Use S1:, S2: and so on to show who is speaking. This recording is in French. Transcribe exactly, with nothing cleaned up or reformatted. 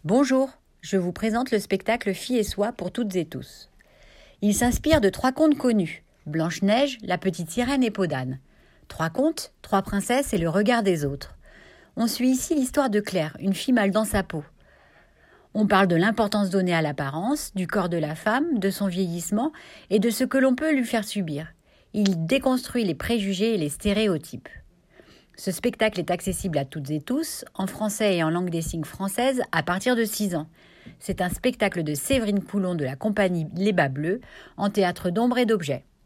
S1: Bonjour, je vous présente le spectacle Fille et Soie pour toutes et tous. Il s'inspire de trois contes connus, Blanche-Neige, La Petite Sirène et Peau d'Âne. Trois contes, trois princesses et le regard des autres. On suit ici l'histoire de Claire, une fille mal dans sa peau. On parle de l'importance donnée à l'apparence, du corps de la femme, de son vieillissement et de ce que l'on peut lui faire subir. Il déconstruit les préjugés et les stéréotypes. Ce spectacle est accessible à toutes et tous, en français et en langue des signes française, à partir de six ans. C'est un spectacle de Séverine Coulon de la compagnie Les Bas Bleus, en théâtre d'ombre et d'objets.